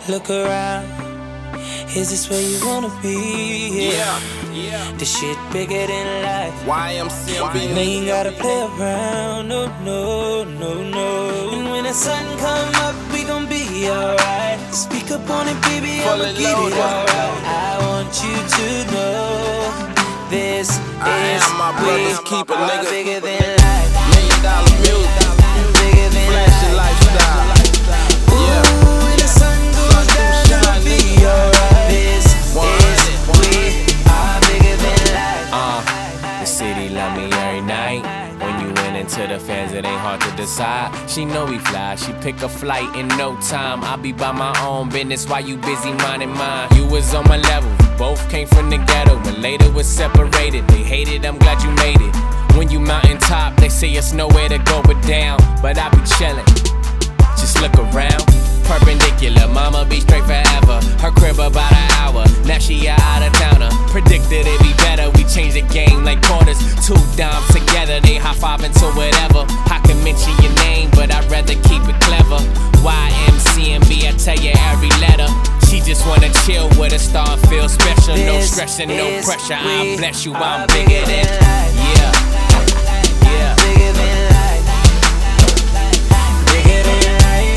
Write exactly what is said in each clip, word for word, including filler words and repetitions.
Look around, is this where you wanna be? Yeah, yeah. This shit bigger than life. Y M C M B. We ain't gotta play around, no, no, no, no. And when the sun come up, we gon' be alright. Speak up on it, baby, I'ma get it alright. I want you to know this I is am my brother's keeper, nigga. bigger than life. Million dollar music, Bigger than flashy life. lifestyle. Yeah. Ooh, when the sun goes down, it'll be alright. This is we are bigger than life. Uh, the city love me every night. When you went into the fans, it ain't hard to decide. She know we fly, she pick a flight in no time. I be by my own business while you busy minding mine. You was on my level, we both came from the ghetto, but later was separated. They hated, I'm glad you made it. When you mountain top, they say it's nowhere to go but down. But I be chillin', just look around. Perpendicular, mama be straight forever. Her crib about an hour, now she a out of towner. Predicted it be better, we changed the game like quarters. Two dimes together, they high five into whatever. I can mention your name, but I'd rather keep it clever. Y M C M B, I tell you every letter. She just wanna chill with a star and feel special. No stress and no pressure, I bless you, I'm bigger than. Yeah, yeah. Bigger than life. Bigger than life.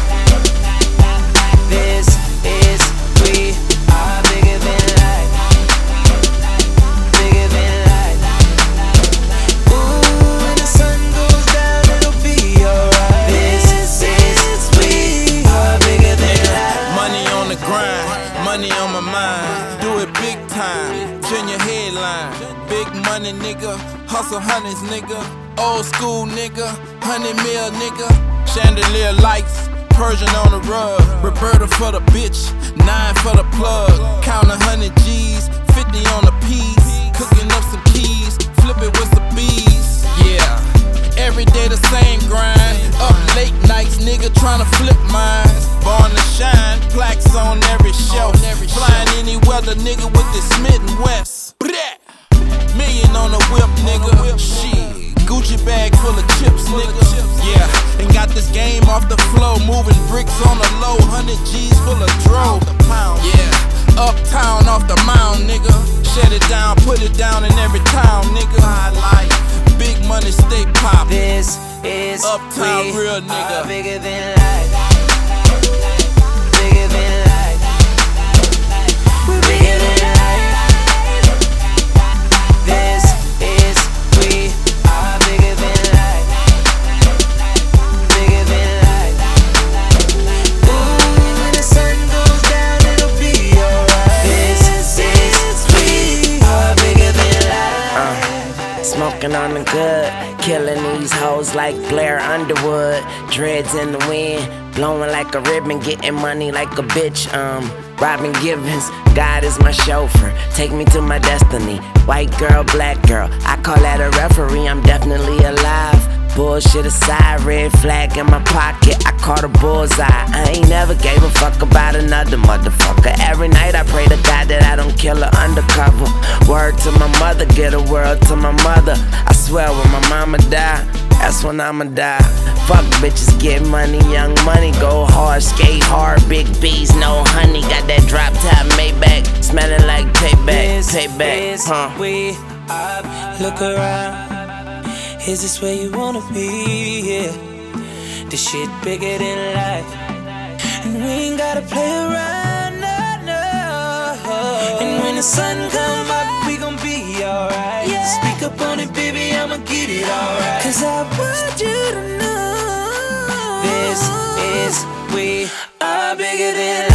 This is we are bigger than life. Bigger than life. Ooh, when the sun goes down, it'll be alright. This is we are bigger than life. Money on the grind, money on my mind. Do it big time, turn your headline. Big money, nigga, hustle hundreds, nigga. Old school, nigga, hundred mil, nigga. Chandelier lights, Persian on the rug. Roberta for the bitch, nine for the plug. Count a hundred G's, fifty on the piece. Cooking up some keys, flip it with some bees. Yeah, every day the same grind. Up late nights, nigga, tryna flip mines. Born to shine, plaques on every shelf. Flying any weather, nigga, with this Smith and West. Million on the whip, nigga. Shit, Gucci bag full of chips, nigga. Yeah, and got this game off the flow. Moving bricks on the low, hundred G's full of dro. Yeah, uptown off the mound, nigga. Shut it down, put it down in every town, nigga. I like big money, stay poppin'. This is Uptown we real are nigga. bigger than life. Bigger than life. We're bigger than life. This is we are bigger than life. Bigger than life. Ooh, when the sun goes down, it'll be alright. This is we are bigger than life. Smoking on the good, killing these hoes like Blair Underwood. Dreads in the wind, blowing like a ribbon, getting money like a bitch. Um, Robin Givens, God is my chauffeur, take me to my destiny. White girl, black girl, I call that a referee. I'm definitely alive. Bullshit aside, red flag in my pocket, I caught a bullseye. I ain't never gave a fuck about another motherfucker. Every night I pray to God that I don't kill her undercover. Word to my mother, get a word to my mother. I swear when my mama die, that's when I'ma die. Fuck bitches, get money, young money, go hard, skate hard, big B's, no honey. Got that drop top Maybach, smelling like payback, This payback, is huh? we are. Look around. Is this where you wanna be? Yeah. This shit bigger than life. And we ain't gotta play around, no, no. And when the sun come up, we gon' be alright. Yeah. Speak up on it, baby, I'ma get it alright. Cause I want you to know this is we are bigger than life.